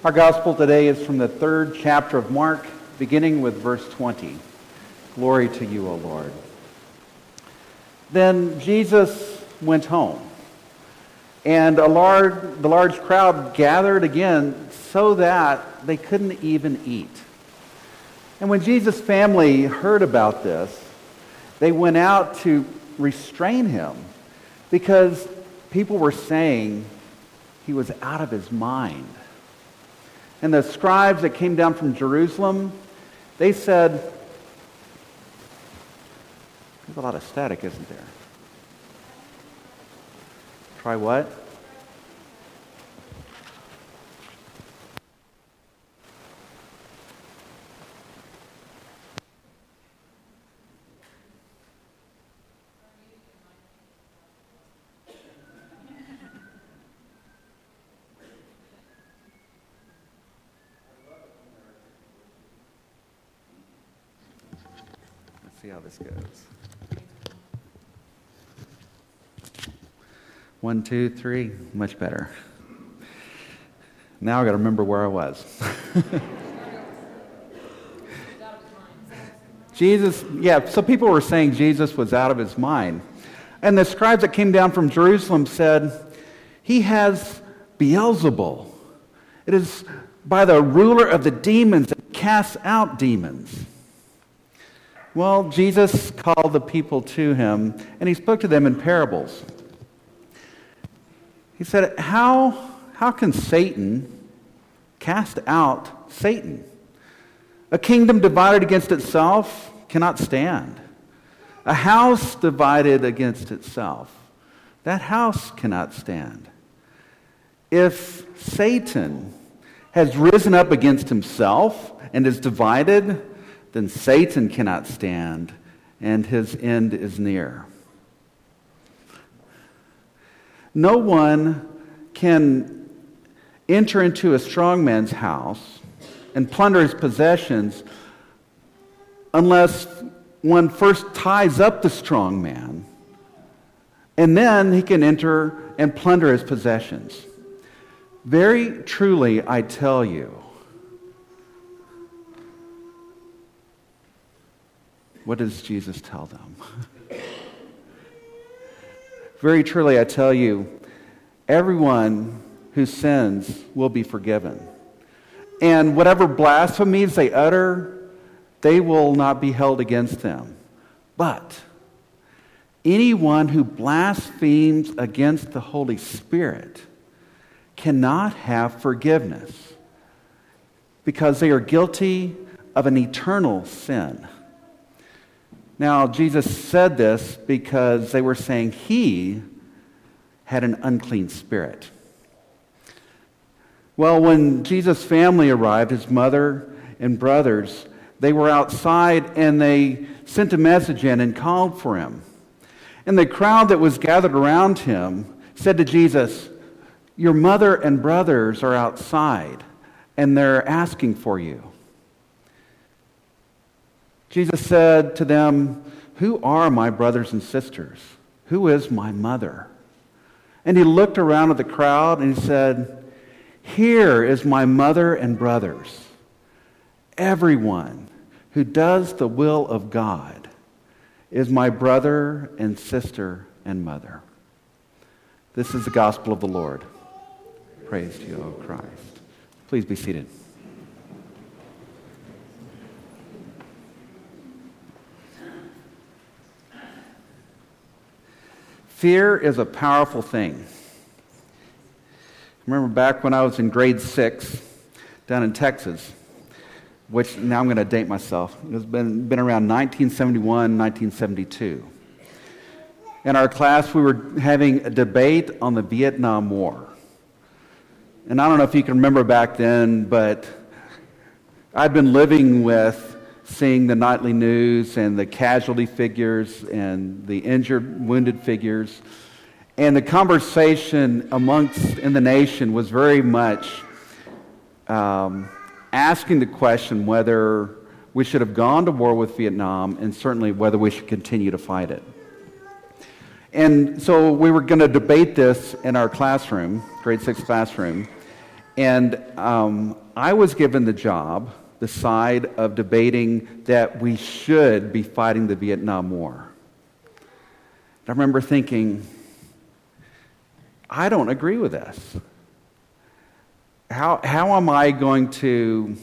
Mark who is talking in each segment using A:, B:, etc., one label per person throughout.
A: Our gospel today is from the 3rd chapter of Mark, beginning with verse 20. Glory to you, O Lord. Then Jesus went home, and the large crowd gathered again so that they couldn't even eat. And when Jesus' family heard about this, they went out to restrain him because people were saying he was out of his mind. And the scribes that came down from Jerusalem, they said, there's a lot of static, isn't there? Try what? See how this goes. 1, 2, 3, much better. Now I got to remember where I was. So people were saying Jesus was out of his mind. And the scribes that came down from Jerusalem said, he has Beelzebul. It is by the ruler of the demons that casts out demons. Well, Jesus called the people to him, and he spoke to them in parables. He said, how can Satan cast out Satan? A kingdom divided against itself cannot stand. A house divided against itself, that house cannot stand. If Satan has risen up against himself and is divided, then Satan cannot stand, and his end is near. No one can enter into a strong man's house and plunder his possessions unless one first ties up the strong man, and then he can enter and plunder his possessions. Very truly, I tell you, what does Jesus tell them? Very truly, I tell you, everyone who sins will be forgiven. And whatever blasphemies they utter, they will not be held against them. But anyone who blasphemes against the Holy Spirit cannot have forgiveness because they are guilty of an eternal sin. Now, Jesus said this because they were saying he had an unclean spirit. Well, when Jesus' family arrived, his mother and brothers, they were outside and they sent a message in and called for him. And the crowd that was gathered around him said to Jesus, your mother and brothers are outside and they're asking for you. Jesus said to them, who are my brothers and sisters? Who is my mother? And he looked around at the crowd and he said, here is my mother and brothers. Everyone who does the will of God is my brother and sister and mother. This is the gospel of the Lord. Praise to you, O Christ. Please be seated. Fear is a powerful thing. I remember back when I was in grade 6 down in Texas, which now I'm going to date myself. It's been around 1971, 1972. In our class, we were having a debate on the Vietnam War. And I don't know if you can remember back then, but I'd been living with seeing the nightly news and the casualty figures and the injured, wounded figures. And the conversation in the nation was very much asking the question whether we should have gone to war with Vietnam and certainly whether we should continue to fight it. And so we were going to debate this in our classroom, grade 6 classroom. And I was given the job, the side of debating that we should be fighting the Vietnam War. I remember thinking, I don't agree with this. How am I going to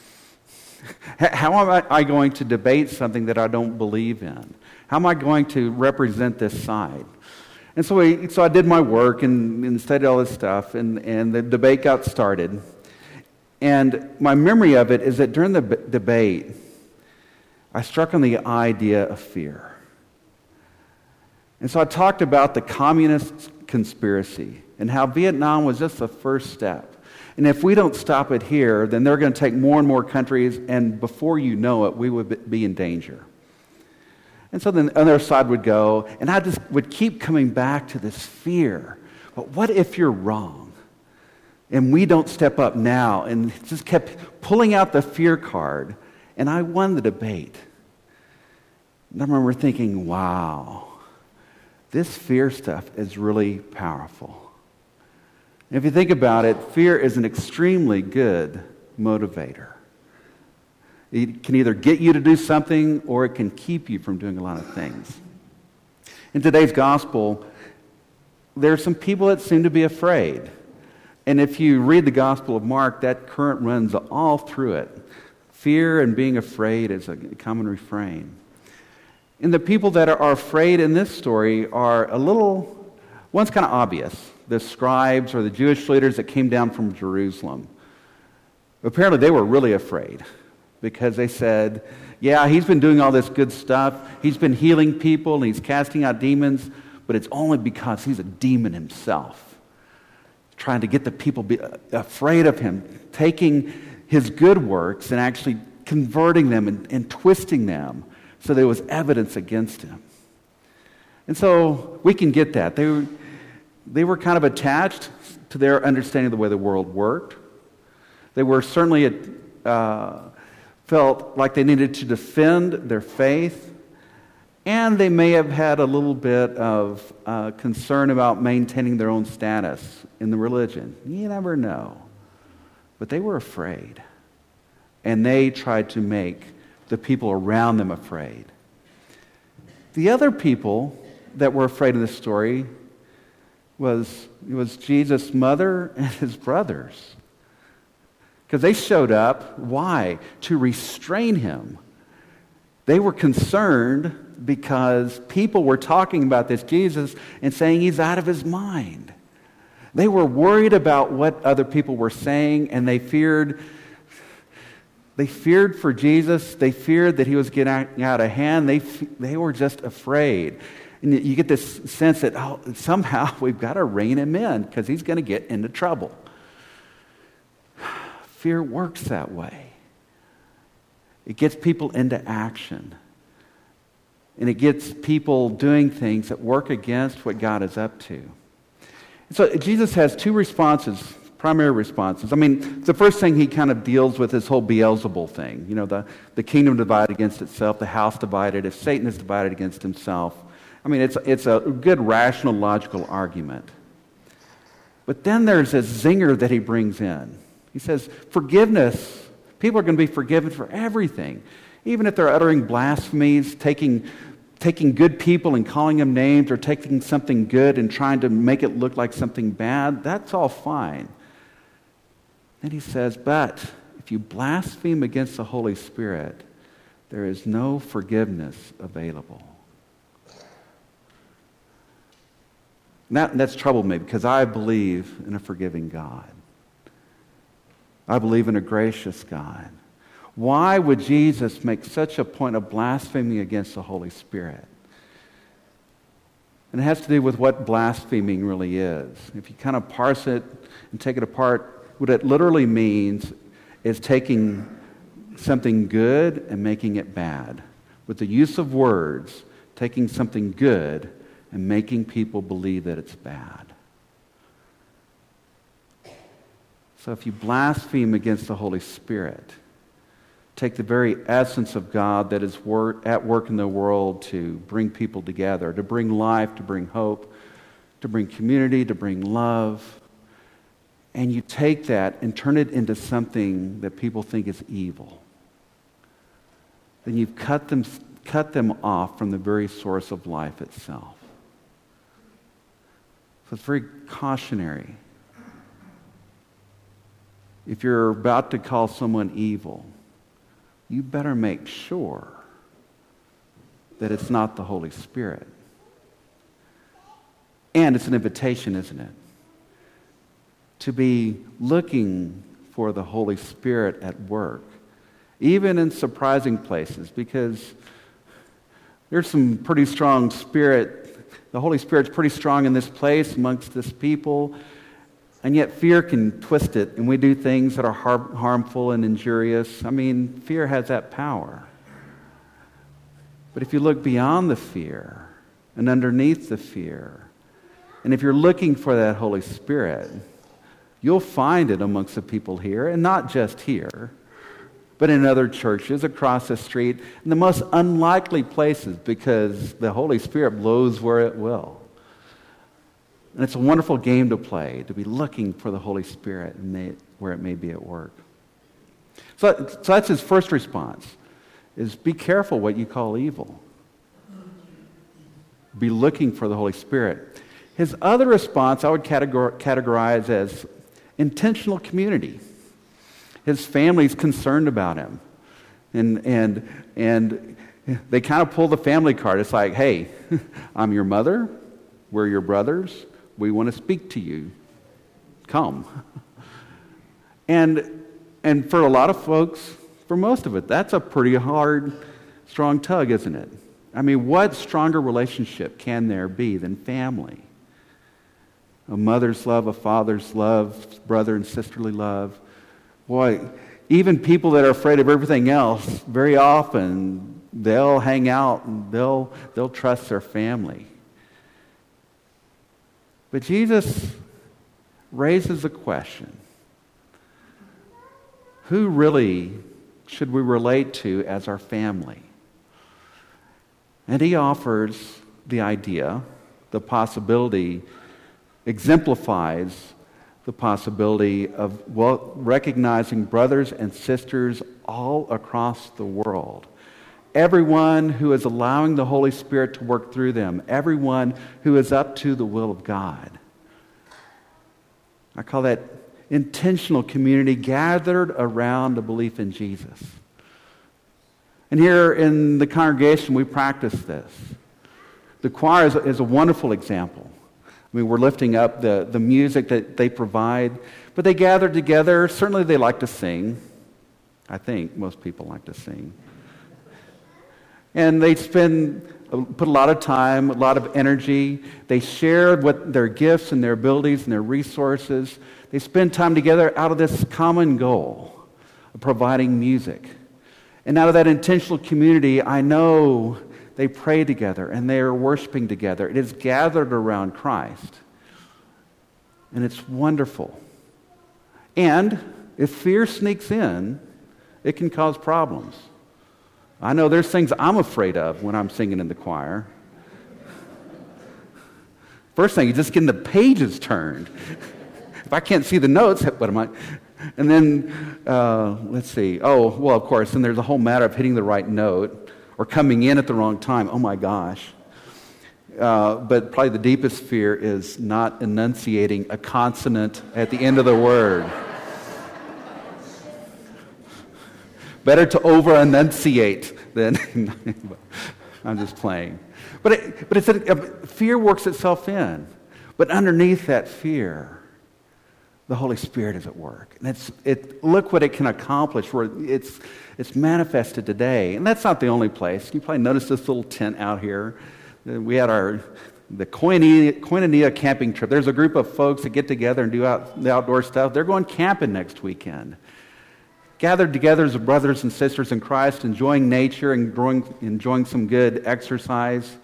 A: debate something that I don't believe in? How am I going to represent this side? And so I did my work and studied all this stuff, and the debate got started. And my memory of it is that during the debate, I struck on the idea of fear. And so I talked about the communist conspiracy and how Vietnam was just the first step. And if we don't stop it here, then they're going to take more and more countries, and before you know it, we would be in danger. And so then the other side would go, and I just would keep coming back to this fear. But what if you're wrong? And we don't step up now, and just kept pulling out the fear card, and I won the debate. And I remember thinking, wow, this fear stuff is really powerful. And if you think about it, fear is an extremely good motivator. It can either get you to do something or it can keep you from doing a lot of things. In today's gospel, there are some people that seem to be afraid. And if you read the Gospel of Mark, that current runs all through it. Fear and being afraid is a common refrain. And the people that are afraid in this story are one's kind of obvious. The scribes or the Jewish leaders that came down from Jerusalem. Apparently they were really afraid because they said, yeah, he's been doing all this good stuff. He's been healing people and he's casting out demons, but it's only because he's a demon himself. Trying to get the people be afraid of him, taking his good works and actually converting them and twisting them so there was evidence against him. And so we can get that. They were kind of attached to their understanding of the way the world worked. They were certainly felt like they needed to defend their faith, and they may have had a little bit of concern about maintaining their own status in the religion. You never know. But they were afraid, and they tried to make the people around them afraid. The other people that were afraid in this story was Jesus' mother and his brothers. Because they showed up, why? To restrain him. They were concerned because people were talking about this Jesus and saying he's out of his mind. They were worried about what other people were saying, and they feared for Jesus. They feared that he was getting out of hand. They were just afraid. And you get this sense that somehow we've got to rein him in because he's going to get into trouble. Fear works that way. It gets people into action. And it gets people doing things that work against what God is up to. And so Jesus has two responses, primary responses. I mean, the first thing he kind of deals with is this whole Beelzebul thing. You know, the kingdom divided against itself, the house divided. If Satan is divided against himself, I mean, it's a good, rational, logical argument. But then there's this zinger that he brings in. He says, forgiveness. People are going to be forgiven for everything. Even if they're uttering blasphemies, taking good people and calling them names, or taking something good and trying to make it look like something bad, that's all fine. Then he says, but if you blaspheme against the Holy Spirit, there is no forgiveness available. That's troubled me because I believe in a forgiving God. I believe in a gracious God. Why would Jesus make such a point of blaspheming against the Holy Spirit? And it has to do with what blaspheming really is. If you kind of parse it and take it apart, what it literally means is taking something good and making it bad. With the use of words, taking something good and making people believe that it's bad. So if you blaspheme against the Holy Spirit, take the very essence of God that is at work in the world to bring people together, to bring life, to bring hope, to bring community, to bring love, and you take that and turn it into something that people think is evil, then you've cut them off from the very source of life itself. So it's very cautionary. If you're about to call someone evil, you better make sure that it's not the Holy Spirit. And it's an invitation, isn't it? To be looking for the Holy Spirit at work, even in surprising places, because there's some pretty strong spirit. The Holy Spirit's pretty strong in this place amongst this people, and yet fear can twist it, and we do things that are harmful and injurious. I mean, fear has that power. But if you look beyond the fear and underneath the fear, and if you're looking for that Holy Spirit, you'll find it amongst the people here, and not just here, but in other churches across the street, in the most unlikely places, because the Holy Spirit blows where it will. And it's a wonderful game to play, to be looking for the Holy Spirit where it may be at work. So that's his first response, is be careful what you call evil. Be looking for the Holy Spirit. His other response I would categorize as intentional community. His family's concerned about him. And they kind of pull the family card. It's like, hey, I'm your mother. We're your brothers. We want to speak to you. Come. And for a lot of folks, for most of it, that's a pretty hard, strong tug, isn't it? I mean, what stronger relationship can there be than family? A mother's love, a father's love, brother and sisterly love. Boy, even people that are afraid of everything else, very often they'll hang out and they'll trust their family. But Jesus raises a question. Who really should we relate to as our family? And he offers the idea, the possibility, exemplifies the possibility of recognizing brothers and sisters all across the world. Everyone who is allowing the Holy Spirit to work through them. Everyone who is up to the will of God. I call that intentional community gathered around a belief in Jesus. And here in the congregation, we practice this. The choir is a wonderful example. I mean, we're lifting up the music that they provide, but they gather together. Certainly they like to sing. I think most people like to sing. And they put a lot of time, a lot of energy. They share what their gifts and their abilities and their resources. They spend time together out of this common goal of providing music. And out of that intentional community, I know they pray together and they are worshiping together. It is gathered around Christ. And it's wonderful. And if fear sneaks in, it can cause problems. I know there's things I'm afraid of when I'm singing in the choir. First thing, you're just getting the pages turned. If I can't see the notes, what am I? And then, let's see. Oh, well, of course, and there's a whole matter of hitting the right note or coming in at the wrong time. Oh, my gosh. But probably the deepest fear is not enunciating a consonant at the end of the word. Better to over-enunciate than... I'm just playing. But fear works itself in. But underneath that fear, the Holy Spirit is at work. And look what it can accomplish. Where it's manifested today. And that's not the only place. You probably noticed this little tent out here. We had the Koinonia camping trip. There's a group of folks that get together and do the outdoor stuff. They're going camping next weekend. Gathered together as brothers and sisters in Christ, enjoying nature and enjoying some good exercise.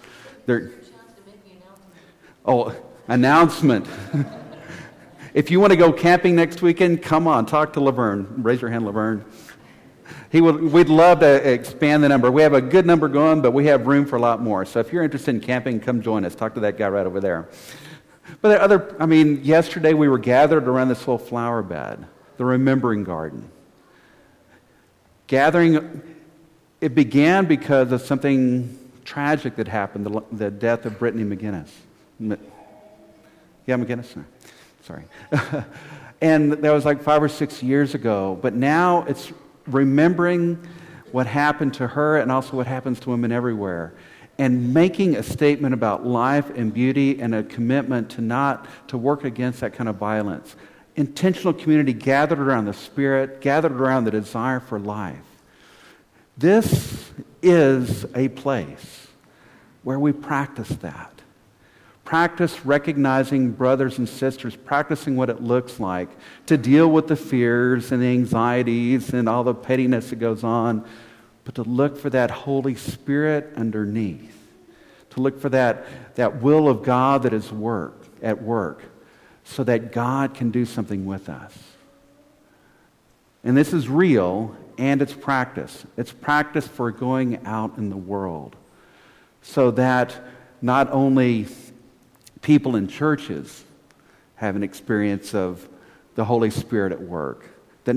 A: Announcement. If you want to go camping next weekend, come on, talk to Laverne. Raise your hand, Laverne. We'd love to expand the number. We have a good number going, but we have room for a lot more. So if you're interested in camping, come join us. Talk to that guy right over there. But there are yesterday we were gathered around this little flower bed, the Remembering Garden. Gathering, it began because of something tragic that happened, the death of Brittany McGinnis. McGinnis? No. Sorry. And that was like 5 or 6 years ago. But now it's remembering what happened to her and also what happens to women everywhere. And making a statement about life and beauty and a commitment to work against that kind of violence. Intentional community gathered around the Spirit, gathered around the desire for life. This is a place where we practice that. Practice recognizing brothers and sisters, practicing what it looks like to deal with the fears and the anxieties and all the pettiness that goes on, but to look for that Holy Spirit underneath, to look for that will of God that is at work, so that God can do something with us. And this is real, and it's practice. It's practice for going out in the world, so that not only people in churches have an experience of the Holy Spirit at work, that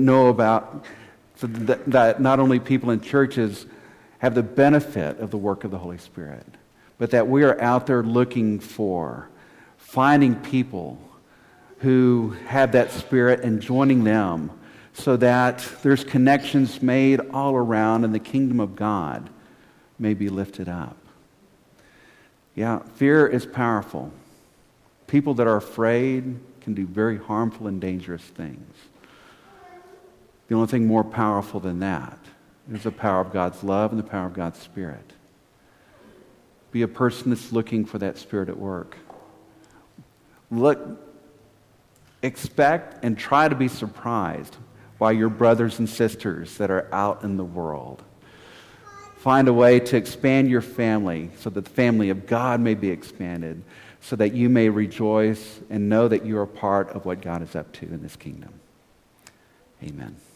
A: not only people in churches have the benefit of the work of the Holy Spirit, but that we are out there looking for, finding people who have that Spirit and joining them so that there's connections made all around and the kingdom of God may be lifted up. Yeah, fear is powerful. People that are afraid can do very harmful and dangerous things. The only thing more powerful than that is the power of God's love and the power of God's Spirit. Be a person that's looking for that Spirit at work. Expect and try to be surprised by your brothers and sisters that are out in the world. Find a way to expand your family so that the family of God may be expanded, so that you may rejoice and know that you are part of what God is up to in this kingdom. Amen.